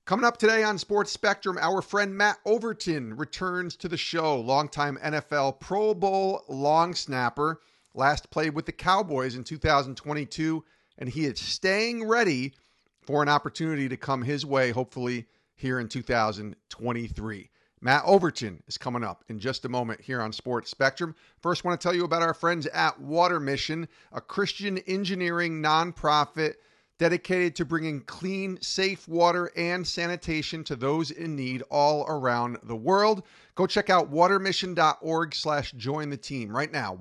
Coming up today on Sports Spectrum, our friend Matt Overton returns to the show. Longtime NFL Pro Bowl long snapper. Last played with the Cowboys in 2022, and he is staying ready for an opportunity to come his way, hopefully here in 2023. Matt Overton is coming up in just a moment here on Sports Spectrum. First, I want to tell you about our friends at Water Mission, a Christian engineering nonprofit dedicated to bringing clean, safe water and sanitation to those in need all around the world. Go check out watermission.org/join the team right now.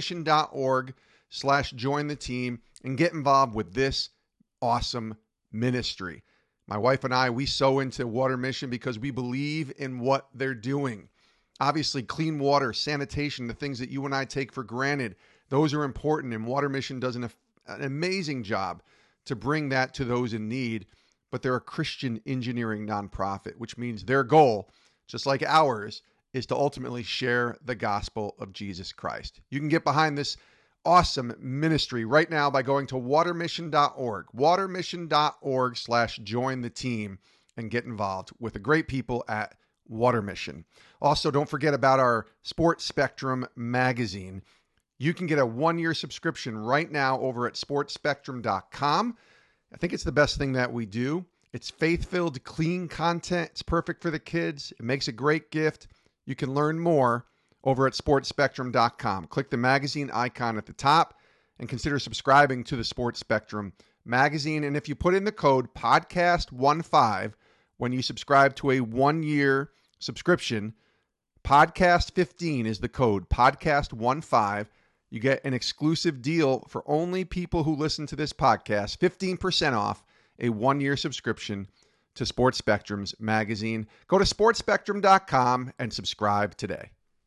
Watermission.org/join the team and get involved with this awesome ministry. My wife and I, we so into Water Mission because we believe in what they're doing. Obviously, clean water, sanitation, the things that you and I take for granted, those are important, and Water Mission does an amazing job to bring that to those in need. But they're a Christian engineering nonprofit, which means their goal, just like ours, is to ultimately share the gospel of Jesus Christ. You can get behind this awesome ministry right now by going to watermission.org, watermission.org/join the team, and get involved with the great people at Water Mission. Also, don't forget about our Sports Spectrum magazine. You can get a 1-year subscription right now over at sportspectrum.com. I think it's the best thing that we do. It's faith-filled, clean content. It's perfect for the kids. It makes a great gift. You can learn more over at sportspectrum.com. Click the magazine icon at the top and consider subscribing to the Sports Spectrum magazine. And if you put in the code podcast15 when you subscribe to a 1-year subscription, podcast15 is the code, podcast15. You get an exclusive deal for only people who listen to this podcast, 15% off a 1-year subscription to Sports Spectrum's magazine. Go to sportspectrum.com and subscribe today.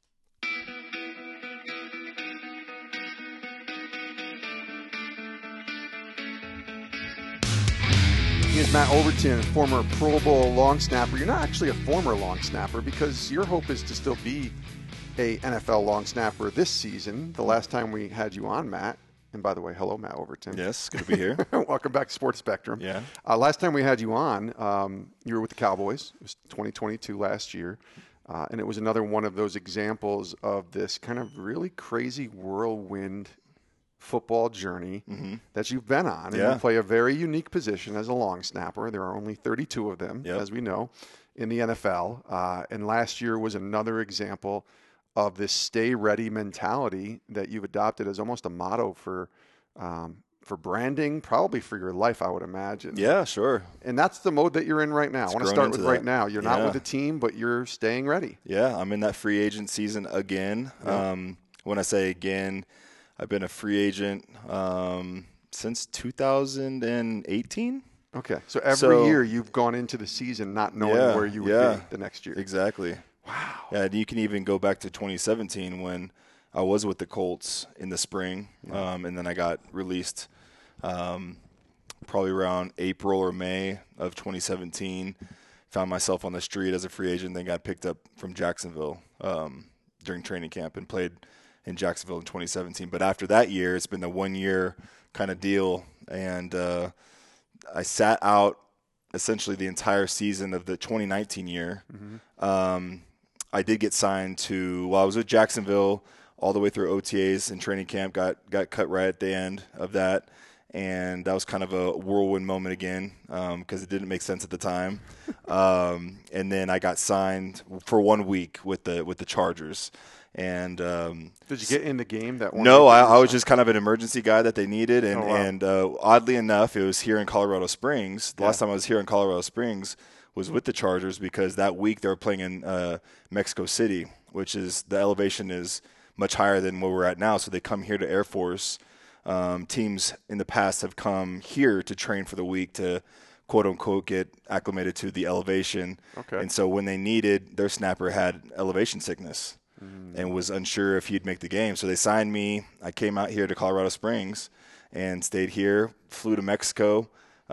Here's Matt Overton, former Pro Bowl long snapper. You're not actually a former long snapper because your hope is to still be a NFL long snapper this season. The last time we had you on, Matt, and by the way, hello, Matt Overton. Yes, good to be here. Welcome back to Sports Spectrum. Yeah. Last time we had you on, you were with the Cowboys. It was 2022 last year, and it was another one of those examples of this kind of really crazy whirlwind football journey that you've been on. And you play a very unique position as a long snapper. There are only 32 of them, as we know, in the NFL. And last year was another example of this stay ready mentality that you've adopted as almost a motto for branding, probably for your life, I would imagine. Yeah, sure. And that's the mode that you're in right now. I want to start with right now. You're not with the team, but you're staying ready. Yeah, I'm in that free agent season again. Yeah. When I say again, I've been a free agent since 2018. Okay, so every year you've gone into the season not knowing where you would be the next year. Exactly. Wow. Yeah, and you can even go back to 2017 when I was with the Colts in the spring, and then I got released probably around April or May of 2017. Found myself on the street as a free agent, then got picked up from Jacksonville during training camp and played in Jacksonville in 2017. But after that year, it's been a 1-year kind of deal, and I sat out essentially the entire season of the 2019 year. I did get signed to, I was with Jacksonville all the way through OTAs and training camp, got cut right at the end of that. And that was kind of a whirlwind moment again because it didn't make sense at the time. And then I got signed for 1 week with the Chargers. And did you get in the game that one? No, I was just kind of an emergency guy that they needed. And, oddly enough, it was here in Colorado Springs. The last time I was here in Colorado Springs was with the Chargers because that week they were playing in Mexico City, which is the elevation is much higher than where we're at now. So they come here to Air Force. Teams in the past have come here to train for the week to, quote unquote, get acclimated to the elevation. Okay. And so when they needed, their snapper had elevation sickness and was unsure if he'd make the game. So they signed me. I came out here to Colorado Springs and stayed here, flew to Mexico.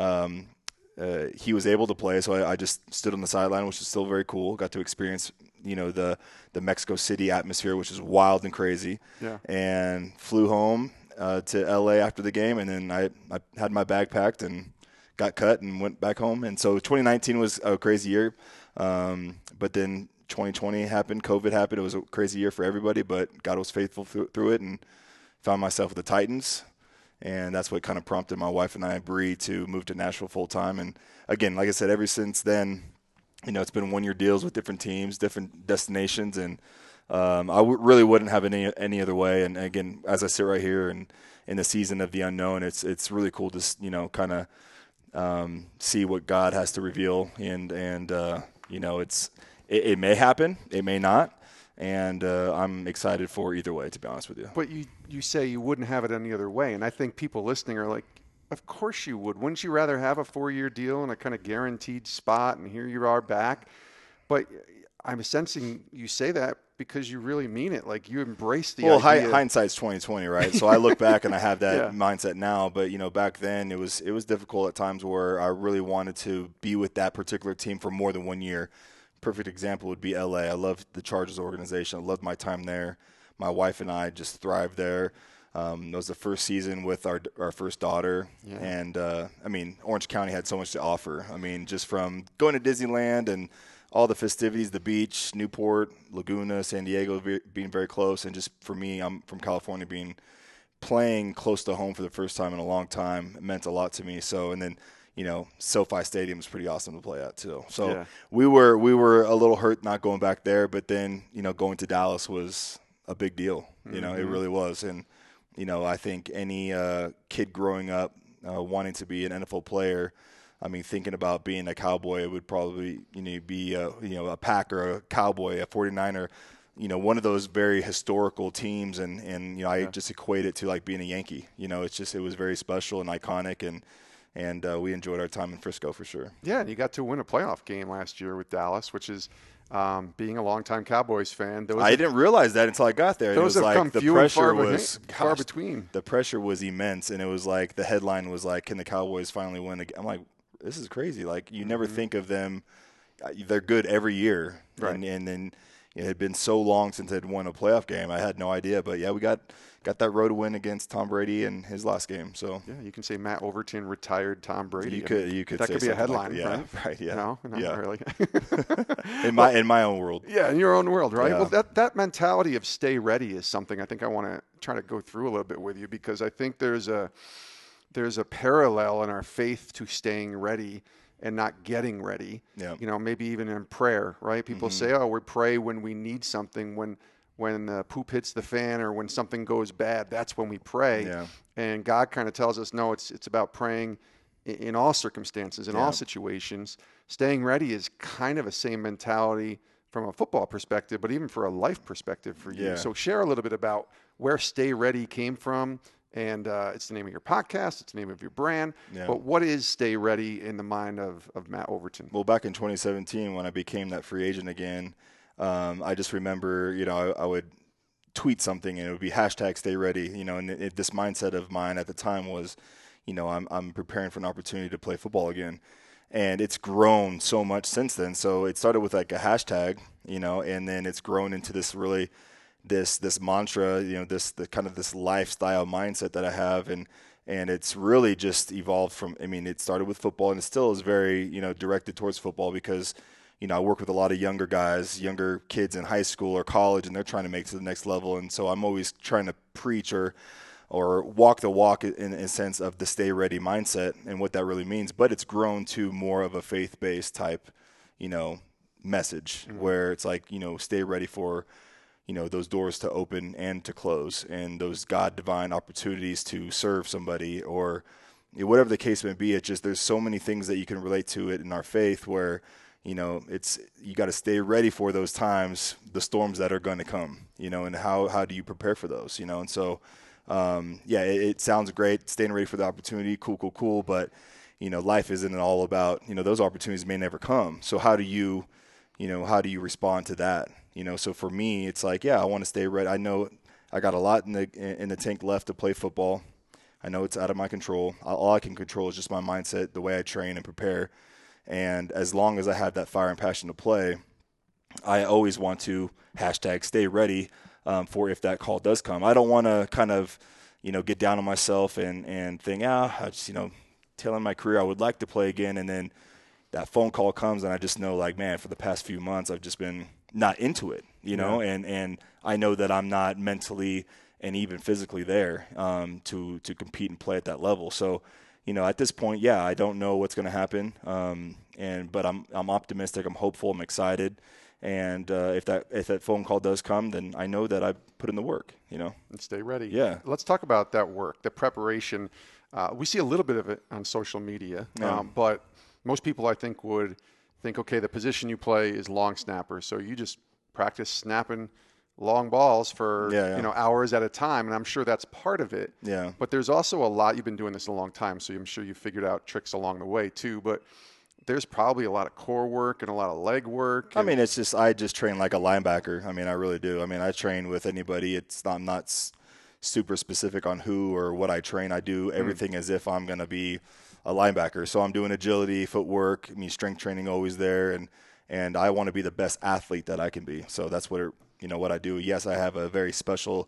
He was able to play, so I just stood on the sideline, which is still very cool. Got to experience, the Mexico City atmosphere, which is wild and crazy. Yeah. And flew home to L.A. after the game, and then I had my bag packed and got cut and went back home. And so 2019 was a crazy year. But then 2020 happened, COVID happened. It was a crazy year for everybody, but God was faithful through it, and found myself with the Titans. And that's what kind of prompted my wife and I, Bree, to move to Nashville full time. And again, like I said, ever since then, it's been 1-year deals with different teams, different destinations, and really wouldn't have any other way. And again, as I sit right here and in the season of the unknown, it's really cool to kind of see what God has to reveal. And it may happen, it may not. And I'm excited for either way, to be honest with you. But you say you wouldn't have it any other way, and I think people listening are like, of course you would. Wouldn't you rather have a 4-year deal and a kind of guaranteed spot, and here you are back? But I'm sensing you say that because you really mean it. Like, you embrace the idea. Well, hindsight's 20/20, right? So I look back and I have that mindset now. But back then it was difficult at times where I really wanted to be with that particular team for more than 1 year. Perfect example would be LA. I loved the Chargers organization. I loved my time there. My wife and I just thrived there. It was the first season with our first daughter. Yeah. And, Orange County had so much to offer. Just from going to Disneyland and all the festivities, the beach, Newport, Laguna, San Diego being very close. And just for me, I'm from California, playing close to home for the first time in a long time, it meant a lot to me. So, and then, SoFi Stadium is pretty awesome to play at too. So we were a little hurt not going back there, but then, going to Dallas was a big deal. It really was. And, I think any kid growing up wanting to be an NFL player, thinking about being a Cowboy, it would probably be a Packer, a Cowboy, a 49er, one of those very historical teams, and I just equate it to like being a Yankee. It was very special and iconic, and we enjoyed our time in Frisco for sure. Yeah, and you got to win a playoff game last year with Dallas, which is being a longtime Cowboys fan. I didn't realize that until I got there. Those have come few and far between. The pressure was immense, and it was like the headline was like, "Can the Cowboys finally win again?" I'm like, this is crazy. Like, you never think of them. They're good every year. Right. And then it had been so long since they'd won a playoff game. I had no idea. But, yeah, we got that road win against Tom Brady in his last game. So yeah, you can say Matt Overton retired Tom Brady. You could that say could be a headline, right? Yeah. No, not really. in my own world. Yeah, in your own world, right? Yeah. Well, that mentality of stay ready is something I think I want to try to go through a little bit with you, because I think there's a parallel in our faith to staying ready and not getting ready. Yeah. Maybe even in prayer, right? People say, "Oh, we pray when we need something, when the poop hits the fan or when something goes bad, that's when we pray." Yeah. And God kind of tells us, no, it's about praying in all circumstances, in all situations. Staying ready is kind of the same mentality from a football perspective, but even for a life perspective for you. Yeah. So share a little bit about where Stay Ready came from. And it's the name of your podcast. It's the name of your brand. Yeah. But what is Stay Ready in the mind of Matt Overton? Well, back in 2017, when I became that free agent again, I just remember, I would tweet something and it would be hashtag Stay Ready. And this mindset of mine at the time was, I'm preparing for an opportunity to play football again. And it's grown so much since then. So it started with like a hashtag, and then it's grown into this really this mantra, the kind of this lifestyle mindset that I have, and it's really just evolved from. It started with football, and it still is very directed towards football, because I work with a lot of younger guys, younger kids in high school or college, and they're trying to make it to the next level, and so I'm always trying to preach or walk the walk in a sense of the stay ready mindset and what that really means. But it's grown to more of a faith-based type, message, where it's like stay ready for those doors to open and to close, and those God divine opportunities to serve somebody, or whatever the case may be. It's just, there's so many things that you can relate to it in our faith where, it's, you got to stay ready for those times, the storms that are going to come, and how do you prepare for those, and so, it sounds great, staying ready for the opportunity. Cool. But, life isn't all about, those opportunities may never come. So how do you respond to that? So for me, it's like, I want to stay ready. I know I got a lot in the tank left to play football. I know it's out of my control. All I can control is just my mindset, the way I train and prepare. And as long as I have that fire and passion to play, I always want to hashtag stay ready for if that call does come. I don't want to kind of, get down on myself and think, I just, tail end of my career, I would like to play again. And then that phone call comes, and I just know, like, man, for the past few months, I've just been not into it, you know, and I know that I'm not mentally and even physically there to compete and play at that level. So, you know, at this point, yeah, I don't know what's going to happen, but I'm optimistic, I'm hopeful, I'm excited. And if that phone call does come, then I know that I put in the work, you know. And stay ready. Yeah. Let's talk about that work, the preparation. We see a little bit of it on social media, Yeah. but most people, I think, would think, okay, the position you play is long snapper, so you just practice snapping long balls for you know, hours at a time, and I'm sure that's part of it. Yeah. But there's also a lot. You've been doing this a long time, so I'm sure you figured out tricks along the way too. But there's probably a lot of core work and a lot of leg work. I mean, I just train like a linebacker. I mean, I really do. I mean, I train with anybody. I'm not super specific on who or what I train. I do everything as if I'm going to be a linebacker. So I'm doing agility, footwork. I mean, strength training always there, and I want to be the best athlete that I can be. So that's what what I do. Yes, I have a very special,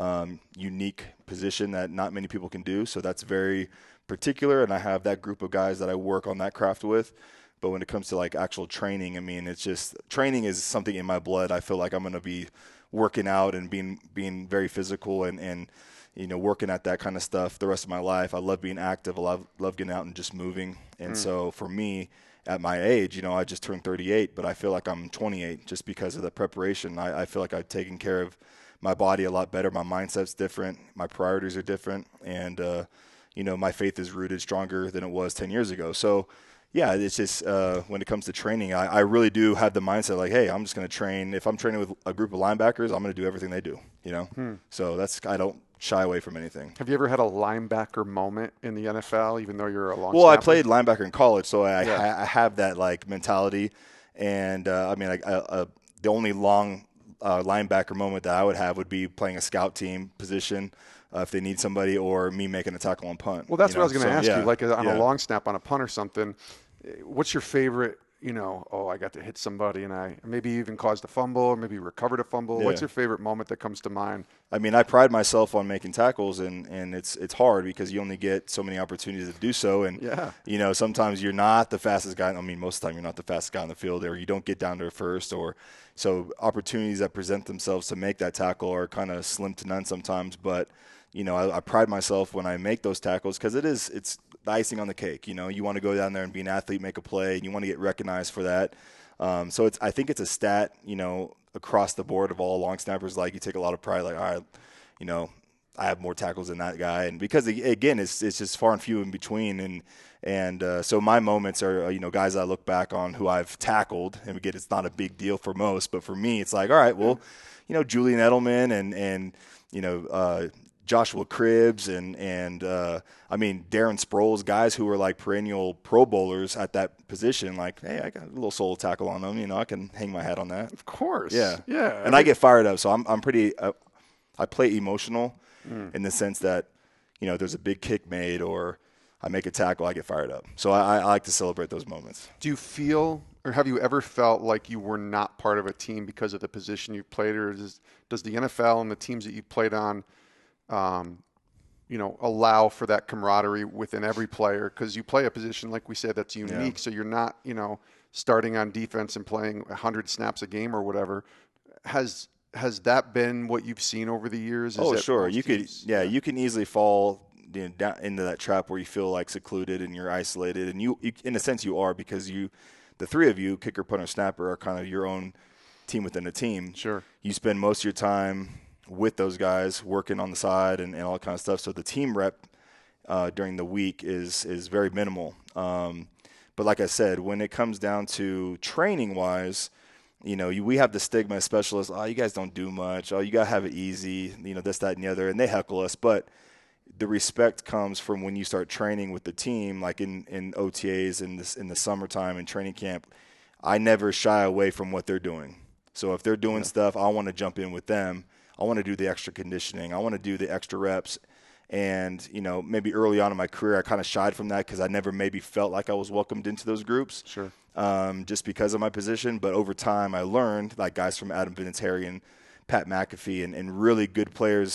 unique position that not many people can do. So that's very particular, and I have that group of guys that I work on that craft with. But when it comes to like actual training, I mean, it's just training is something in my blood. I feel like I'm going to be working out and being very physical and you know, working at that kind of stuff the rest of my life. I love being active. I love getting out and just moving. And so for me, at my age, you know, I just turned 38, but I feel like I'm 28 just because of the preparation. I feel like I've taken care of my body a lot better. My mindset's different. My priorities are different. And, you know, my faith is rooted stronger than it was 10 years ago. So, yeah, it's just when it comes to training, I really do have the mindset like, hey, I'm just going to train. If I'm training with a group of linebackers, I'm going to do everything they do, you know. So I don't shy away from anything. Have you ever had a linebacker moment in the NFL, even though you're a long Well, snapper? I played linebacker in college, so I have that like mentality. And I mean, the only long linebacker moment that I would have would be playing a scout team position if they need somebody, or me making a tackle on punt. Well, that's what I was going to ask you. Like on a long snap, on a punt or something, what's your favorite? You know, I got to hit somebody, and I maybe even caused a fumble, or maybe recovered a fumble. What's your favorite moment that comes to mind? I mean, I pride myself on making tackles, and it's hard because you only get so many opportunities to do so. And, you know, sometimes you're not the fastest guy. I mean, most of the time you're not the fastest guy on the field, or you don't get down to a first. So opportunities that present themselves to make that tackle are kind of slim to none sometimes. But, you know, I pride myself when I make those tackles because it's the icing on the cake. You know, you want to go down there and be an athlete, make a play, and you want to get recognized for that. So I think it's a stat, you know, across the board of all long snappers. Like, you take a lot of pride, like, all right, you know, I have more tackles than that guy. And because, again, it's just far and few in between. And so my moments are, you know, guys I look back on who I've tackled. And again, it's not a big deal for most, but for me, it's like, all right, well, you know, Julian Edelman and you know, Joshua Cribbs and I mean, Darren Sproles, guys who were like perennial Pro Bowlers at that position. Like, hey, I got a little solo tackle on them. You know, I can hang my hat on that. Of course. Yeah. Yeah. And I get fired up. So I'm pretty I play emotional in the sense that, you know, there's a big kick made or I make a tackle, I get fired up. So I like to celebrate those moments. Do you feel, or have you ever felt like you were not part of a team because of the position you played, or does the NFL and the teams that you played on, you know, allow for that camaraderie within every player? Because you play a position, like we said, that's unique. So you're not, you know, starting on defense and playing 100 snaps a game or whatever. Has that been what you've seen over the years? Sure. You can easily fall down into that trap where you feel like secluded and you're isolated, and you in a sense you are, because the three of you, kicker, punter, snapper, are kind of your own team within a team. Sure. You spend most of your time with those guys working on the side and all that kind of stuff. So the team rep during the week is very minimal. But like I said, when it comes down to training wise, you know, we have the stigma as specialists. Oh, you guys don't do much. Oh, you got to have it easy. You know, this, that, and the other. And they heckle us. But the respect comes from when you start training with the team, like in OTAs in the summertime and training camp. I never shy away from what they're doing. So if they're doing stuff, I want to jump in with them. I want to do the extra conditioning. I want to do the extra reps. And, you know, maybe early on in my career, I kind of shied from that because I never maybe felt like I was welcomed into those groups. Sure. Just because of my position. But over time, I learned, like guys from Adam Vinatieri and Pat McAfee and really good players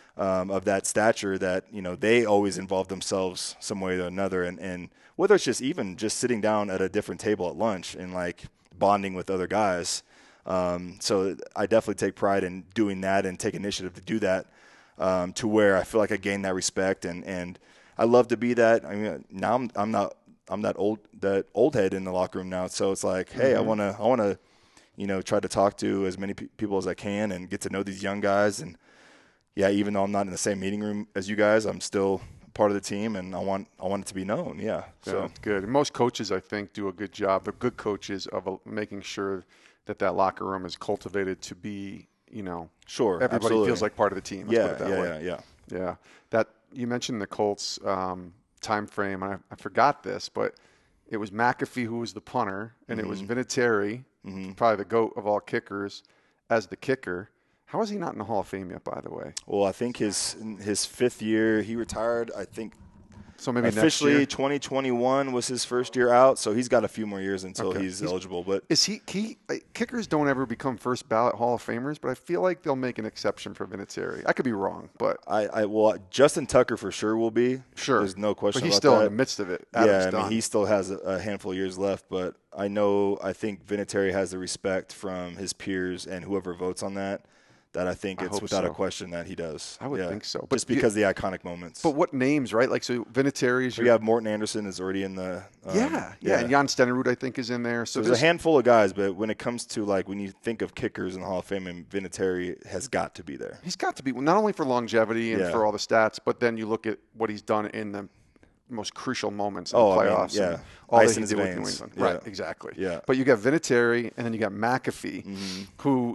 of that stature that, they always involve themselves some way or another. And whether it's just sitting down at a different table at lunch and like bonding with other guys. So I definitely take pride in doing that and take initiative to do that, to where I feel like I gain that respect. And I love to be that. I mean, now I'm that old head in the locker room now. So it's like, hey, I want to, try to talk to as many people as I can and get to know these young guys. And yeah, even though I'm not in the same meeting room as you guys, I'm still part of the team, and I want it to be known. Yeah. So good. And most coaches, I think, do a good job. The good coaches of making sure that locker room is cultivated to be, sure, everybody absolutely. feels like part of the team. Let's put it that way. Yeah. That you mentioned the Colts time frame. I forgot this, but it was McAfee who was the punter, and it was Vinatieri, probably the GOAT of all kickers, as the kicker. How is he not in the Hall of Fame yet, by the way? Well, I think his fifth year, he retired, I think. So maybe officially next year? 2021 was his first year out, so he's got a few more years until he's eligible. But is he kickers don't ever become first ballot Hall of Famers, but I feel like they'll make an exception for Vinatieri. I could be wrong, but well, Justin Tucker for sure will be. Sure, there's no question. But he's about still that. in the midst of it. I mean, he still has a handful of years left, but I think Vinatieri has the respect from his peers and whoever votes on that. That I think it's without a question that he does. I would think so. But just because the iconic moments. But what names, right? Like, so Vinatieri is We have Morten Anderson is already in the and Jan Stenerud, I think, is in there. So there's a handful of guys, but when it comes to, like, when you think of kickers in the Hall of Fame, and Vinatieri has got to be there. He's got to be, not only for longevity and for all the stats, but then you look at what he's done in the most crucial moments in the playoffs. I mean, all Ice that he in his did with veins. New England. Yeah. Right, exactly. Yeah. But you got Vinatieri, and then you got McAfee, who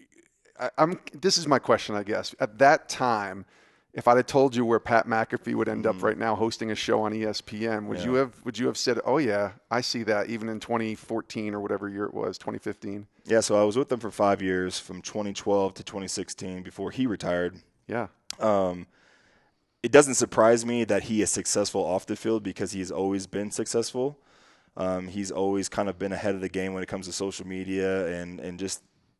this is my question, I guess. At that time, if I'd have told you where Pat McAfee would end up right now hosting a show on ESPN, would you have said, "Oh yeah, I see that," even in 2014 or whatever year it was, 2015? Yeah, so I was with them for 5 years, from 2012 to 2016, before he retired. Yeah. It doesn't surprise me that he is successful off the field because he's always been successful. He's always kind of been ahead of the game when it comes to social media and just,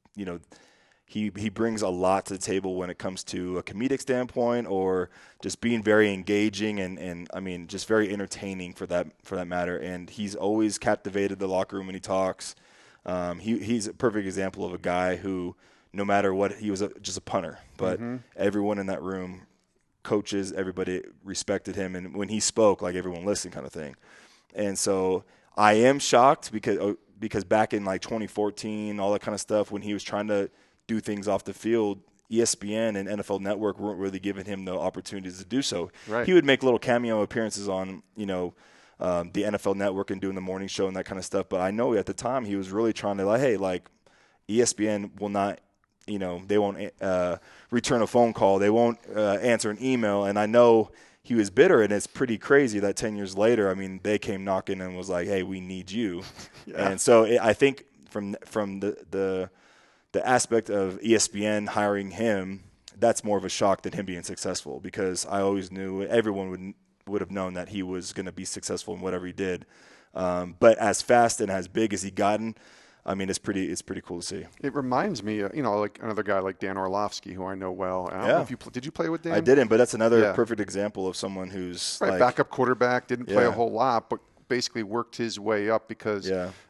he brings a lot to the table when it comes to a comedic standpoint or just being very engaging and I mean, just very entertaining for that matter. And he's always captivated the locker room when he talks. He's a perfect example of a guy who, no matter what, he was just a punter, but everyone in that room, coaches, everybody respected him. And when he spoke, like, everyone listened, kind of thing. And so I am shocked because back in like 2014, all that kind of stuff, when he was trying to do things off the field, ESPN and NFL Network weren't really giving him the opportunities to do so. Right. He would make little cameo appearances on, the NFL Network and doing the morning show and that kind of stuff. But I know at the time he was really trying to, like, hey, like, ESPN will not, they won't return a phone call. They won't answer an email. And I know he was bitter, and it's pretty crazy that 10 years later, I mean, they came knocking and was like, hey, we need you. Yeah. And so I think from the aspect of ESPN hiring him, that's more of a shock than him being successful, because I always knew everyone would have known that he was going to be successful in whatever he did. But as fast and as big as he gotten, I mean, it's pretty cool to see. It reminds me, like another guy like Dan Orlovsky, who I know well. I don't know if did you play with Dan? I didn't, but that's another perfect example of someone who's backup quarterback, didn't play a whole lot, but basically worked his way up because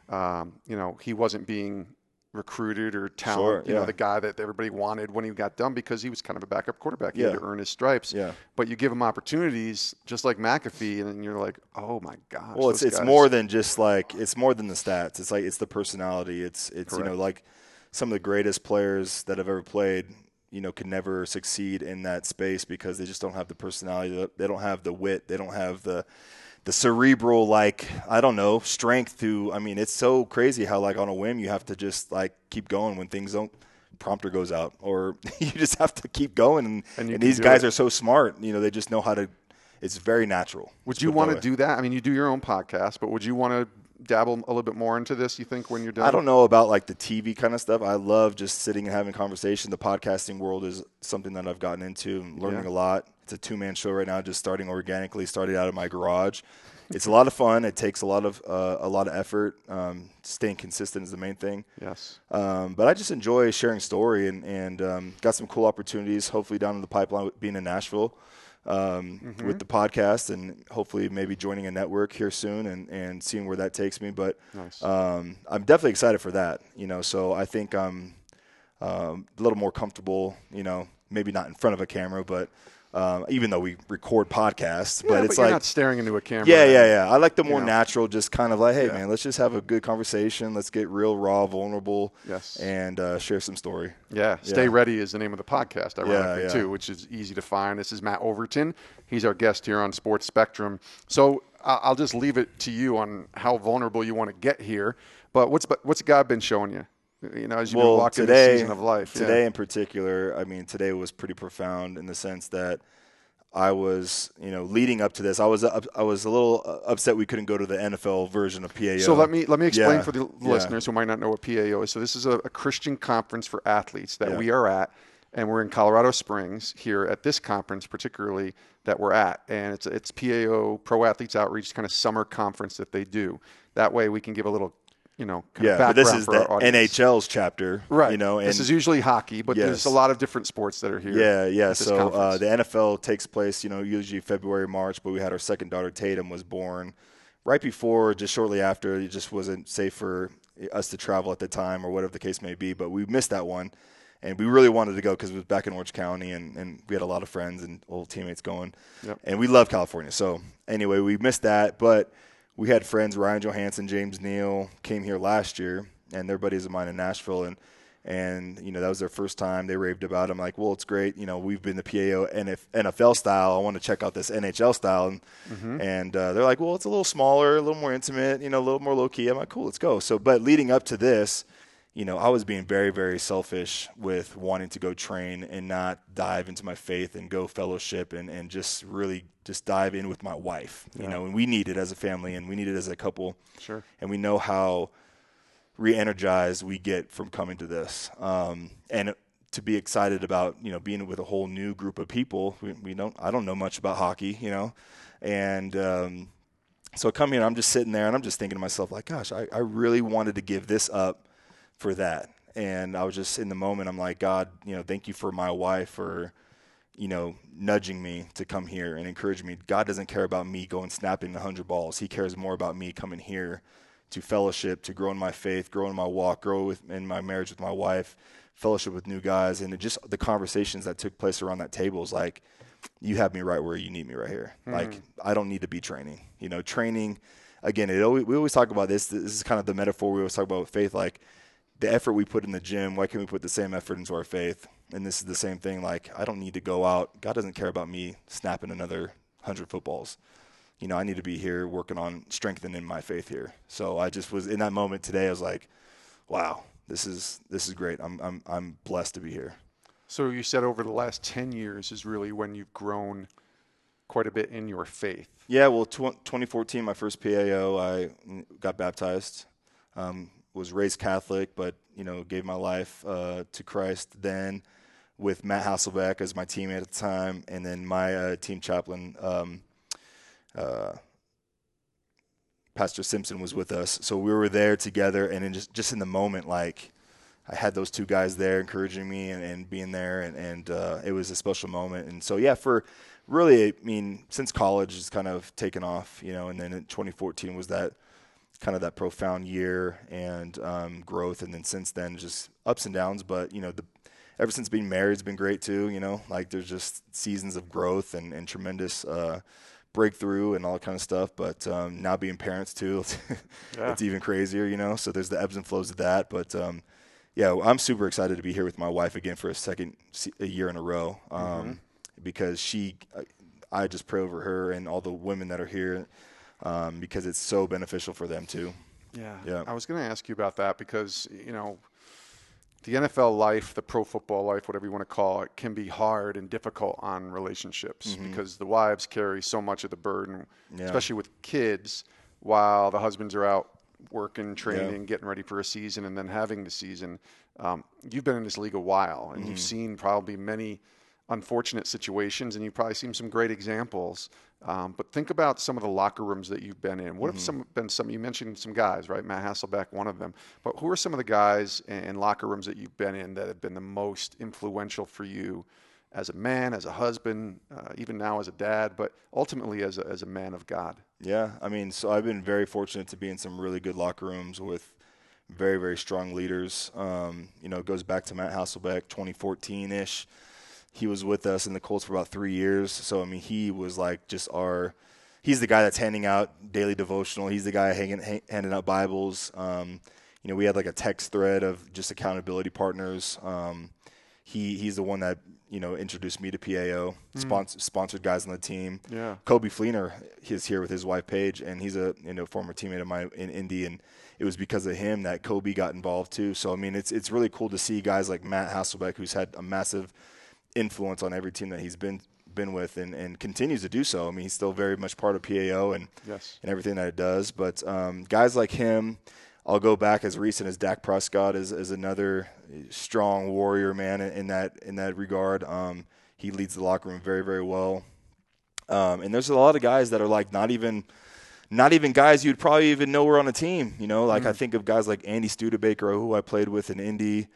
he wasn't being recruited or talent, the guy that everybody wanted when he got done, because he was kind of a backup quarterback. He had to earn his stripes. Yeah. But you give him opportunities, just like McAfee, and you're like, oh my gosh. Well, it's more than just like, it's more than the stats. It's like, it's the personality. It's like some of the greatest players that have ever played, can never succeed in that space because they just don't have the personality. They don't have the wit. They don't have the cerebral, like, I don't know, strength to, I mean, it's so crazy how, like, on a whim you have to just, like, keep going when things don't, prompter goes out, or you just have to keep going. And these guys are so smart, they just know how to, it's very natural. Would you want to do that? I mean, you do your own podcast, but would you want to dabble a little bit more into this, you think, when you're done? I don't know about, like, the TV kind of stuff. I love just sitting and having conversation. The podcasting world is something that I've gotten into and learning a lot. It's a two-man show right now, just starting organically, started out of my garage. it's a lot of fun. It takes a lot of effort. Staying consistent is the main thing. Yes. But I just enjoy sharing story and got some cool opportunities, hopefully down in the pipeline with being in Nashville with the podcast, and hopefully maybe joining a network here soon and seeing where that takes me. But Nice. I'm definitely excited for that, so I think I'm a little more comfortable, maybe not in front of a camera, but even though we record podcasts, but it's you're like not staring into a camera. Yeah. I like the more know. natural, just kind of like, hey, man, let's just have a good conversation. Let's get real, raw, vulnerable, Yes. and share some story. Yeah. Stay Ready is the name of the podcast, ironically, Yeah. too, which is easy to find. This is Matt Overton. He's our guest here on Sports Spectrum. So I'll just leave it to you on how vulnerable you want to get here. But what's God been showing you? As you've been walking the season of life. Today in particular, today was pretty profound in the sense that I was, leading up to this, I was a little upset we couldn't go to the NFL version of PAO. So let me explain for the listeners who might not know what PAO is. So this is a Christian conference for athletes that we are at, and we're in Colorado Springs here at this conference particularly that we're at, and it's PAO, Pro Athletes Outreach, kind of summer conference that they do. That way we can give a little but this is the NHL's chapter, right? And this is usually hockey, but there's a lot of different sports that are here. Yeah. So the NFL takes place, usually February, March. But we had our second daughter, Tatum, was born right before, just shortly after. It just wasn't safe for us to travel at the time, or whatever the case may be. But we missed that one, and we really wanted to go because it was back in Orange County, and we had a lot of friends and old teammates going, and we love California. So anyway, we missed that, but we had friends, Ryan Johansson, James Neal, came here last year, and they're buddies of mine in Nashville, and that was their first time. They raved about it. I'm like, well, it's great. We've been the PAO NFL style. I want to check out this NHL style, and they're like, well, it's a little smaller, a little more intimate, a little more low key. I'm like, cool, let's go. So, but leading up to this, I was being very, very selfish with wanting to go train and not dive into my faith and go fellowship and just really just dive in with my wife, and we need it as a family and we need it as a couple. Sure. And we know how re-energized we get from coming to this. And to be excited about, being with a whole new group of people. I don't know much about hockey, and so I come here and I'm just sitting there and I'm just thinking to myself, like, gosh, I really wanted to give this up for that. And I was just in the moment, I'm like, God, thank you for my wife for, nudging me to come here and encourage me. God doesn't care about me going snapping 100 balls. He cares more about me coming here to fellowship, to grow in my faith, grow in my walk, grow in my marriage with my wife, fellowship with new guys. And just the conversations that took place around that table is like, you have me right where you need me right here. Like, I don't need to be training. Training, again, we always talk about this. This is kind of the metaphor we always talk about with faith, like, the effort we put in the gym, why can't we put the same effort into our faith? And this is the same thing. Like, I don't need to go out. God doesn't care about me snapping another 100 footballs. I need to be here working on strengthening my faith here. So I just was in that moment today. I was like, wow, this is great. I'm blessed to be here. So you said over the last 10 years is really when you've grown quite a bit in your faith. Yeah, well, 2014, my first PAO, I got baptized. Was raised Catholic, but, gave my life to Christ then with Matt Hasselbeck as my teammate at the time. And then my team chaplain, Pastor Simpson, was with us. So we were there together, and then just in the moment, like, I had those two guys there encouraging me and being there, and it was a special moment. And so, yeah, for really, since college it's kind of taken off, and then in 2014 was that kind of that profound year and growth, and then since then just ups and downs. But ever since being married, it's been great too. Like, there's just seasons of growth and tremendous breakthrough and all that kind of stuff. But now being parents too, it's even crazier. So there's the ebbs and flows of that. But yeah, I'm super excited to be here with my wife again for a year in a row, because I just pray over her and all the women that are here. Because it's so beneficial for them too. Yeah. I was going to ask you about that because, the NFL life, the pro football life, whatever you want to call it, can be hard and difficult on relationships because the wives carry so much of the burden, especially with kids, while the husbands are out working, training, getting ready for a season, and then having the season. You've been in this league a while, and you've seen probably many unfortunate situations, and you've probably seen some great examples But think about some of the locker rooms that you've been in. What have Mm-hmm. some, you mentioned some guys, right? Matt Hasselbeck, one of them. But who are some of the guys in locker rooms that you've been in that have been the most influential for you as a man, as a husband, even now as a dad, but ultimately as a man of God? Yeah, I mean, so I've been very fortunate to be in some really good locker rooms with very, very strong leaders. It goes back to Matt Hasselbeck, 2014-ish. He was with us in the Colts for about 3 years. So, I mean, he was like just he's the guy that's handing out daily devotional. He's the guy handing out Bibles. We had like a text thread of just accountability partners. He's the one that, introduced me to PAO, sponsored guys on the team. Yeah. Kobe Fleener is here with his wife, Paige, and he's a former teammate of mine in Indy, and it was because of him that Kobe got involved too. So, I mean, it's really cool to see guys like Matt Hasselbeck, who's had a massive influence on every team that he's been with and continues to do so. I mean, he's still very much part of PAO and everything that it does. But guys like him, I'll go back as recent as Dak Prescott is another strong warrior, man, in that regard. He leads the locker room very, very well. And there's a lot of guys that are like not even guys you'd probably even know were on a team. I think of guys like Andy Studebaker, who I played with in Indy.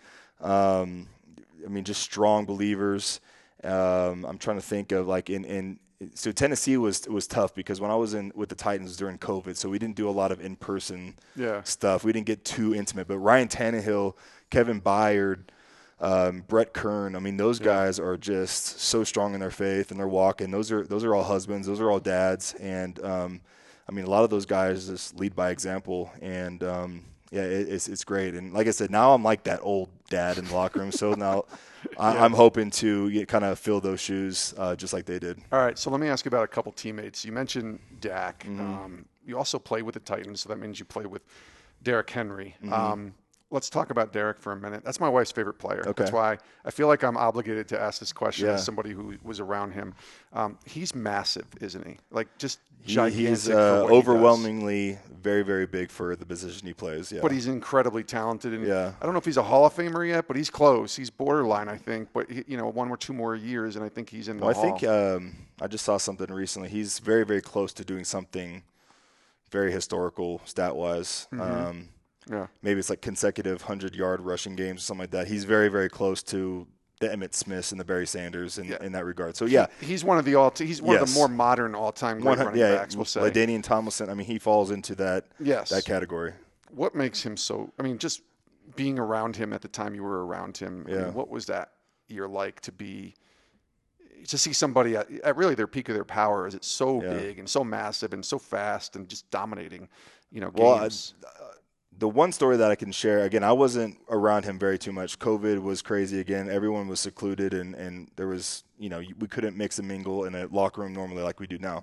Just strong believers. I'm trying to think of like so Tennessee was tough because when I was with the Titans during COVID, so we didn't do a lot of in-person stuff. We didn't get too intimate. But Ryan Tannehill, Kevin Byard, Brett Kern, I mean, those guys are just so strong in their faith and their walk. And those are all husbands. Those are all dads. And, a lot of those guys just lead by example. And, it's great. And like I said, now I'm like that old dad in the locker room. So now I'm hoping to kind of fill those shoes just like they did. All right. So let me ask you about a couple teammates. You mentioned Dak. You also play with the Titans, so that means you play with Derrick Henry. Let's talk about Derrick for a minute. That's my wife's favorite player. Okay. That's why I feel like I'm obligated to ask this question as somebody who was around him. He's massive, isn't he? Like just gigantic. He's overwhelmingly very, very big for the position he plays. Yeah. But he's incredibly talented. And yeah. I don't know if he's a Hall of Famer yet, but he's close. He's borderline, I think. But, 1 or 2 more years, and I think he's in the Hall. I think I just saw something recently. He's very, very close to doing something very historical stat-wise. Maybe it's like consecutive 100-yard rushing games or something like that. He's very, very close to the Emmitt Smiths and the Barry Sanders in that regard. So he's one of the he's one of the more modern all-time great running backs. We'll say LaDainian Tomlinson. I mean, he falls into that category. What makes him so? I mean, just being around him at the time you were around him. I mean, what was that year like to see somebody at really their peak of their power? Is it so big and so massive and so fast and just dominating, games? The one story that I can share, again, I wasn't around him very too much. COVID was crazy again. Everyone was secluded, and there was, we couldn't mix and mingle in a locker room normally like we do now.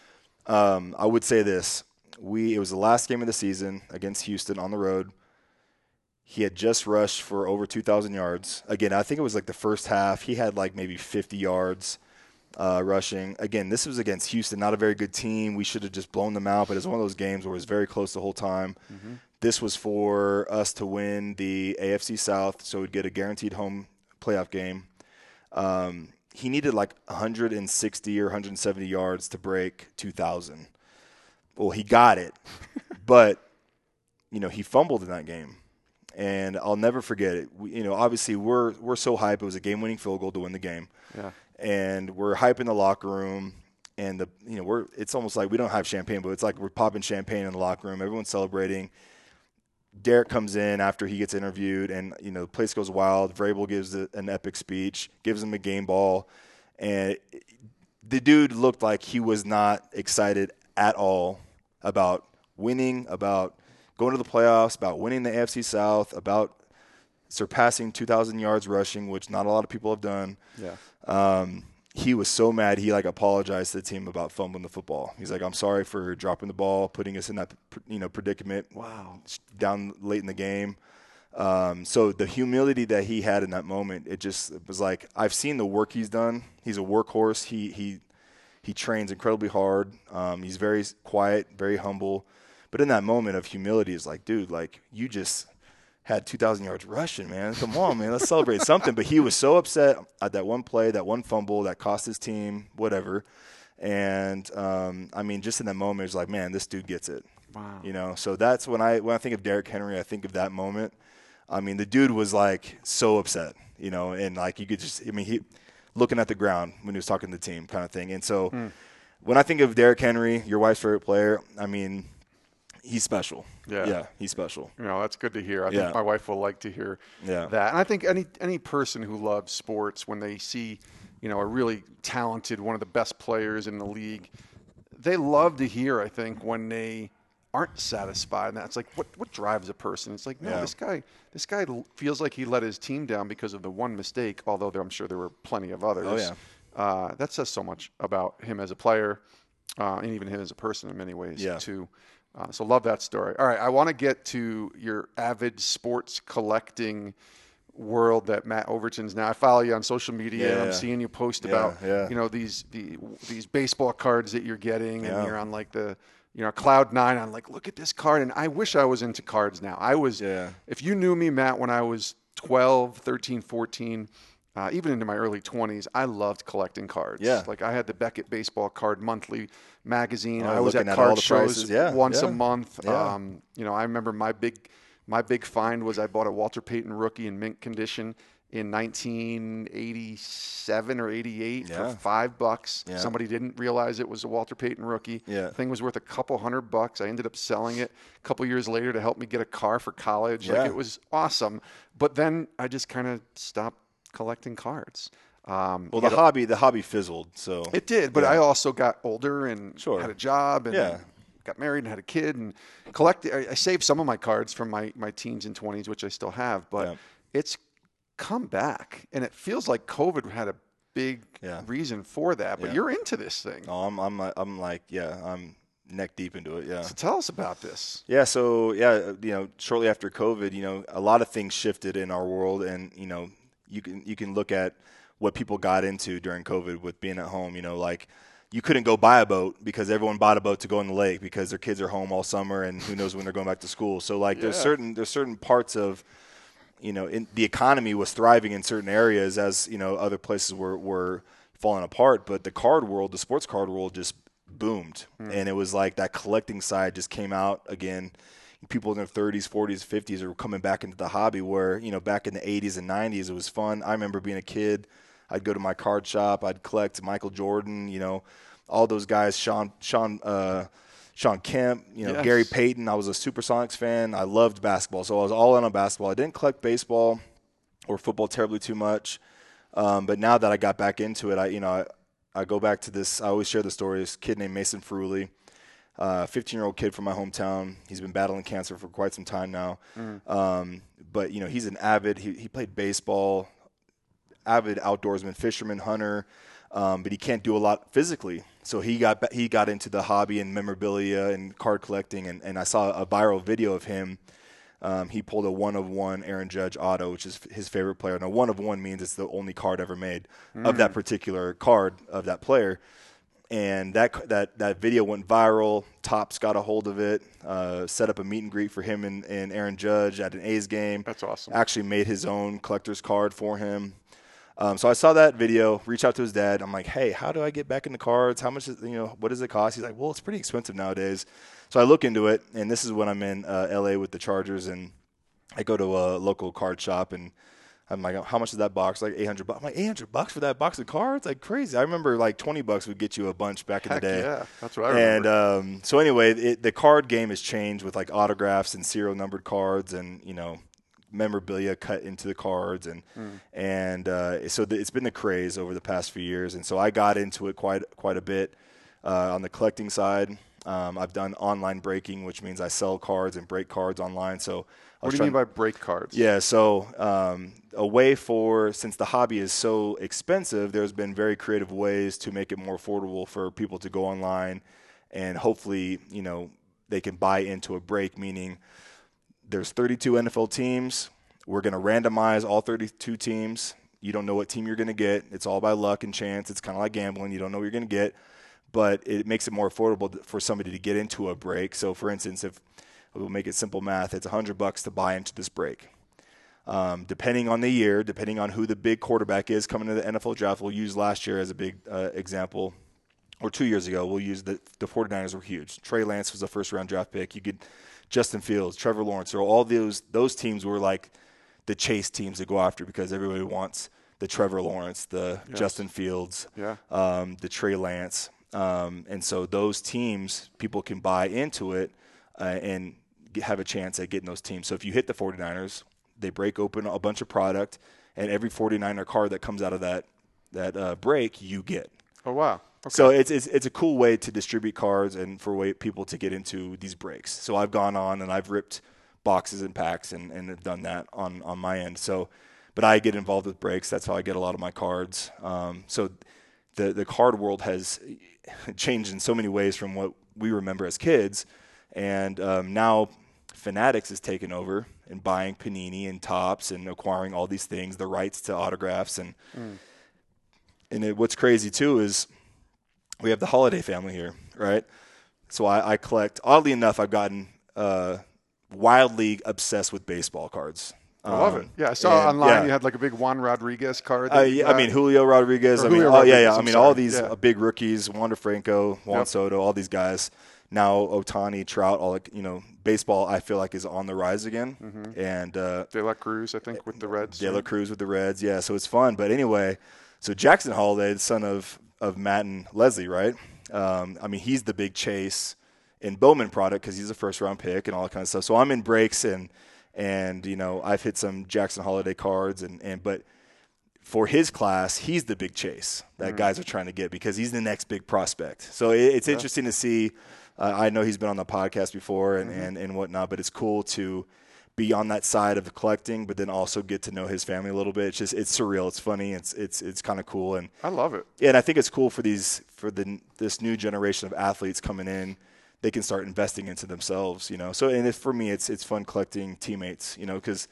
I would say this. It was the last game of the season against Houston on the road. He had just rushed for over 2,000 yards. Again, I think it was like the first half. He had like maybe 50 yards rushing. Again, this was against Houston, not a very good team. We should have just blown them out, but it's one of those games where it was very close the whole time. This was for us to win the AFC South, so we'd get a guaranteed home playoff game. He needed like 160 or 170 yards to break 2,000. Well, he got it, but, he fumbled in that game. And I'll never forget it. Obviously we're so hyped. It was a game-winning field goal to win the game. Yeah. And we're hyping the locker room. And it's almost like we don't have champagne, but it's like we're popping champagne in the locker room. Everyone's celebrating. Derrick comes in after he gets interviewed, and the place goes wild. Vrabel gives an epic speech, gives him a game ball, and the dude looked like he was not excited at all about winning, about going to the playoffs, about winning the AFC South, about surpassing 2,000 yards rushing, which not a lot of people have done. Yeah. He was so mad. He apologized to the team about fumbling the football. He's like, "I'm sorry for dropping the ball, putting us in that predicament." Wow. Down late in the game. So the humility that he had in that moment, it was like, I've seen the work he's done. He's a workhorse. He trains incredibly hard. He's very quiet, very humble. But in that moment of humility, it's like, dude, like you just had 2,000 yards rushing, man. Come on, man. Let's celebrate something. But he was so upset at that one play, that one fumble that cost his team, whatever. And I mean, just in that moment, it's like, man, this dude gets it. Wow. You know, so that's when I think of Derrick Henry, I think of that moment. I mean, the dude was like so upset, you know, and like you could just, I mean, he looking at the ground when he was talking to the team kind of thing. And so when I think of Derrick Henry, your wife's favorite player, I mean, he's special. Yeah, he's special. You know, that's good to hear. I think my wife will like to hear that. And I think any person who loves sports, when they see, you know, a really talented, one of the best players in the league, they love to hear, I think, when they aren't satisfied. And that's like, what drives a person? It's like, no, this guy feels like he let his team down because of the one mistake, although I'm sure there were plenty of others. Oh, yeah. That says so much about him as a player and even him as a person in many ways, too. So love that story. All right, I want to get to your avid sports collecting world that Matt Overton's now. I follow you on social media, and I'm seeing you post about you know these baseball cards that you're getting, and you're on like the cloud nine on like, look at this card. And I wish I was into cards now. I was. If you knew me, Matt, when I was 12, 13, 14. Even into my early 20s, I loved collecting cards. Like I had the Beckett Baseball Card Monthly magazine. I was at card shows once a month. You know, I remember my big find was I bought a Walter Payton rookie in mint condition in 1987 or 88 for $5. Somebody didn't realize it was a Walter Payton rookie. Thing was worth a couple $100. I ended up selling it a couple years later to help me get a car for college. Like it was awesome. But then I just kind of stopped collecting cards. Well, the hobby fizzled. So it did, but I also got older and had a job and got married and had a kid and collected. I saved some of my cards from my teens and 20s, which I still have, but it's come back, and it feels like COVID had a big reason for that. But you're into this thing. Oh, I'm neck deep into it. So tell us about this. So you know, shortly after COVID, you know, a lot of things shifted in our world, and you know. You can look at what people got into during COVID with being at home. You know, like you couldn't go buy a boat because everyone bought a boat to go in the lake because their kids are home all summer and who knows when they're going back to school. So like there's certain parts of, you know, the economy was thriving in certain areas as, you know, other places were falling apart. But the sports card world just boomed. And it was like that collecting side just came out again. People in their 30s, 40s, 50s are coming back into the hobby where, you know, back in the 80s and 90s, it was fun. I remember being a kid. I'd go to my card shop. I'd collect Michael Jordan, you know, all those guys, Sean Kemp, you know, Gary Payton. I was a Supersonics fan. I loved basketball, so I was all in on basketball. I didn't collect baseball or football terribly too much. But now that I got back into it, I go back to this. I always share the story. This kid named Mason Ferrulli. 15-year-old kid from my hometown. He's been battling cancer for quite some time now. But, you know, he's an avid – he played baseball, avid outdoorsman, fisherman, hunter, but he can't do a lot physically. So he got into the hobby and memorabilia and card collecting, and I saw a viral video of him. He pulled a 1-of-1 Aaron Judge auto, which is his favorite player. Now, 1-of-1 means it's the only card ever made of that particular card of that player. And that video went viral. Topps got a hold of it, set up a meet and greet for him and Aaron Judge at an A's game. That's awesome. Actually made his own collector's card for him. So I saw that video, reached out to his dad. I'm like, hey, how do I get back into cards? How much what does it cost? He's like, well, it's pretty expensive nowadays. So I look into it, and this is when I'm in L.A. with the Chargers, and I go to a local card shop, and I'm like, how much is that box? Like $800. I'm like, $800 for that box of cards? Like crazy. I remember like $20 would get you a bunch back in the day. Yeah, that's what I remember. And so anyway, the card game has changed with like autographs and serial numbered cards, and you know, memorabilia cut into the cards, so it's been the craze over the past few years. And so I got into it quite a bit on the collecting side. I've done online breaking, which means I sell cards and break cards online. So what do you mean by break cards? Yeah, so since the hobby is so expensive, there's been very creative ways to make it more affordable for people to go online, and hopefully, you know, they can buy into a break, meaning there's 32 NFL teams. We're going to randomize all 32 teams. You don't know what team you're going to get. It's all by luck and chance. It's kind of like gambling. You don't know what you're going to get, but it makes it more affordable for somebody to get into a break. So, for instance, if we'll make it simple math, it's $100 to buy into this break. Depending on the year, depending on who the big quarterback is coming to the NFL draft, we'll use last year as a big example. or 2 years ago, we'll use the 49ers were huge. Trey Lance was a first-round draft pick. You could Justin Fields, Trevor Lawrence, or all those teams were like the chase teams to go after because everybody wants the Trevor Lawrence, the Justin Fields, the Trey Lance. And so those teams, people can buy into it and have a chance at getting those teams. So if you hit the 49ers, they break open a bunch of product, and every 49er card that comes out of that break, you get. Oh, wow. Okay. So it's a cool way to distribute cards and for people to get into these breaks. So I've gone on and I've ripped boxes and packs and have done that on my end. So, but I get involved with breaks. That's how I get a lot of my cards. So the card world has changed in so many ways from what we remember as kids. And now Fanatics is taking over and buying Panini and Topps and acquiring all these things, the rights to autographs. And what's crazy too is we have the Holiday family here, right? So I collect. Oddly enough, I've gotten wildly obsessed with baseball cards. I love it. Yeah, I saw online you had like a big Juan Rodriguez card. I mean, Julio Rodriguez. All these big rookies, Wander Franco, Juan Soto, all these guys. Now Ohtani, Trout, baseball I feel like is on the rise again. Mm-hmm. And De La Cruz, I think, with the Reds. De La Cruz with the Reds, yeah. So it's fun. But anyway, so Jackson Holiday, the son of Matt and Leslie, right? He's the big chase in Bowman product because he's a first-round pick and all that kind of stuff. So I'm in breaks and I've hit some Jackson Holiday cards but for his class, he's the big chase that guys are trying to get because he's the next big prospect. So it's interesting to see. I know he's been on the podcast before and whatnot, but it's cool to be on that side of the collecting, but then also get to know his family a little bit. It's surreal. It's funny. It's kind of cool. And I love it. Yeah, and I think it's cool for this new generation of athletes coming in. They can start investing into themselves, So, for me, it's fun collecting teammates, because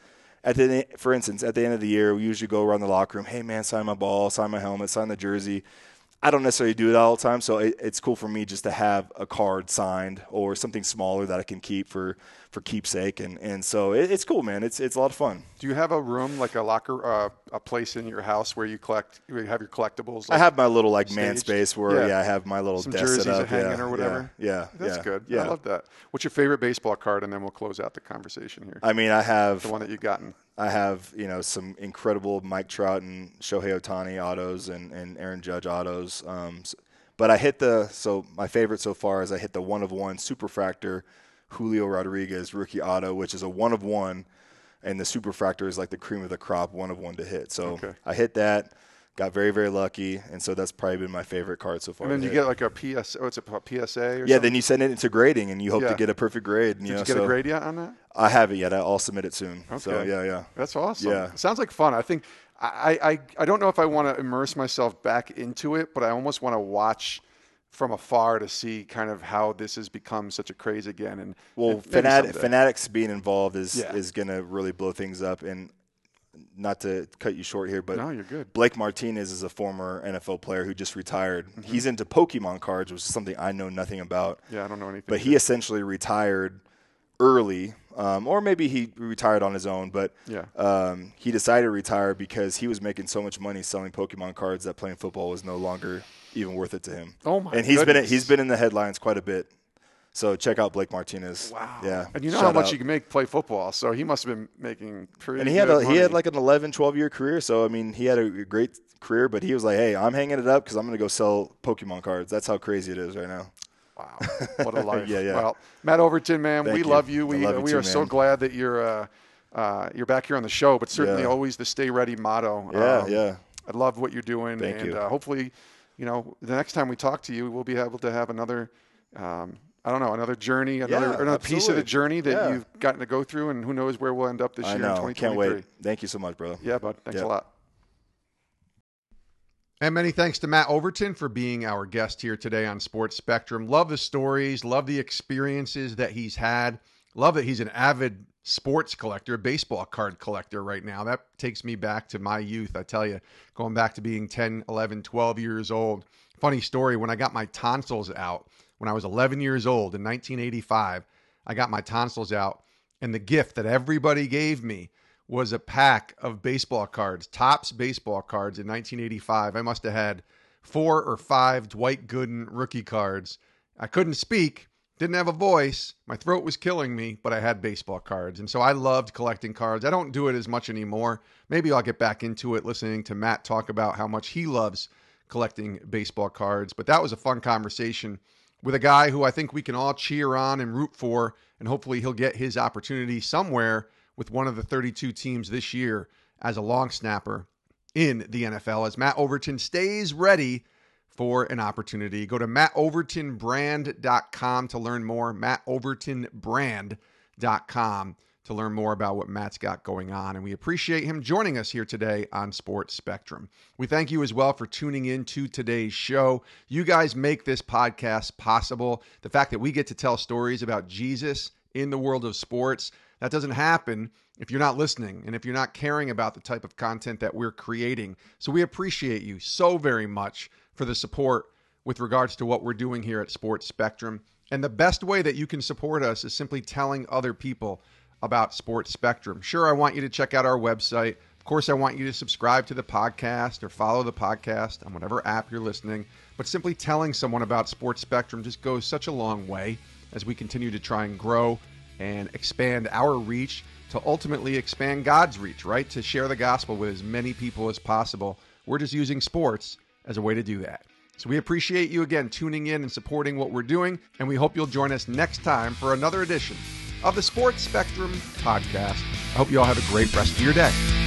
for instance, at the end of the year, we usually go around the locker room. Hey, man, sign my ball, sign my helmet, sign the jersey. I don't necessarily do it all the time, so it's cool for me just to have a card signed or something smaller that I can keep for keepsake, and so it's cool, man. It's a lot of fun. Do you have a room, like a locker, a place in your house where you have your collectibles? I have my little man space where I have my little some desk jerseys set up, hanging or whatever. Yeah, that's good. Yeah. I love that. What's your favorite baseball card, and then we'll close out the conversation here. I mean, I have the one that you've gotten. I have, some incredible Mike Trout and Shohei Ohtani autos and Aaron Judge autos. But I hit my favorite so far is I hit the 1-of-1 Superfractor Julio Rodriguez rookie auto, which is a 1-of-1, and the Superfractor is like the cream of the crop 1-of-1 to hit. So I hit that, got very, very lucky, and so that's probably been my favorite card so far. And then you get like a PSA or something? Then you send it into grading, and you hope to get a perfect grade. Did you get a grade yet on that? I haven't yet. I'll submit it soon. Okay. So, yeah. That's awesome. Yeah. It sounds like fun. I think I don't know if I want to immerse myself back into it, but I almost want to watch from afar to see kind of how this has become such a craze again. And Fanatics being involved is going to really blow things up. And not to cut you short here, but no, you're good. Blake Martinez is a former NFL player who just retired. Mm-hmm. He's into Pokemon cards, which is something I know nothing about. Yeah, I don't know anything. But he essentially retired early, or maybe he retired on his own, but he decided to retire because he was making so much money selling Pokemon cards that playing football was no longer even worth it to him. Oh my! And he's been in the headlines quite a bit. So check out Blake Martinez. Wow. Yeah. And you know how much you can play football, so he must have been making pretty. And he money. had like an 11, 12-year career. So I mean, he had a great career, but he was like, "Hey, I'm hanging it up because I'm going to go sell Pokemon cards." That's how crazy it is right now. Wow, what a life! Yeah. Well, Matt Overton, man, Thank we you. love you. We too, are so glad that you're back here on the show. But certainly always the stay ready motto. Yeah. I love what you're doing. Thank you. Hopefully, the next time we talk to you, we'll be able to have another. Another journey, another piece of the journey that you've gotten to go through, and who knows where we'll end up this year in 2023. Can't wait. Thank you so much, brother. Yeah, bud. Thanks a lot. And many thanks to Matt Overton for being our guest here today on Sports Spectrum. Love the stories, love the experiences that he's had. Love that he's an avid sports collector, baseball card collector right now. That takes me back to my youth, I tell you, going back to being 10, 11, 12 years old. Funny story, when I got my tonsils out, when I was 11 years old in 1985, I got my tonsils out, and the gift that everybody gave me was a pack of baseball cards, Topps baseball cards in 1985. I must have had 4 or 5 Dwight Gooden rookie cards. I couldn't speak, didn't have a voice, my throat was killing me, but I had baseball cards. And so I loved collecting cards. I don't do it as much anymore. Maybe I'll get back into it listening to Matt talk about how much he loves collecting baseball cards. But that was a fun conversation with a guy who I think we can all cheer on and root for, and hopefully he'll get his opportunity somewhere with one of the 32 teams this year as a long snapper in the NFL, as Matt Overton stays ready for an opportunity. Go to mattovertonbrand.com to learn more, mattovertonbrand.com to learn more about what Matt's got going on. And we appreciate him joining us here today on Sports Spectrum. We thank you as well for tuning in to today's show. You guys make this podcast possible. The fact that we get to tell stories about Jesus in the world of sports, that doesn't happen if you're not listening and if you're not caring about the type of content that we're creating. So we appreciate you so very much for the support with regards to what we're doing here at Sports Spectrum. And the best way that you can support us is simply telling other people about Sports Spectrum. Sure, I want you to check out our website. Of course, I want you to subscribe to the podcast or follow the podcast on whatever app you're listening. But simply telling someone about Sports Spectrum just goes such a long way as we continue to try and grow and expand our reach to ultimately expand God's reach, right? To share the gospel with as many people as possible. We're just using sports as a way to do that. So we appreciate you again tuning in and supporting what we're doing, and we hope you'll join us next time for another edition of the Sports Spectrum podcast. I hope you all have a great rest of your day.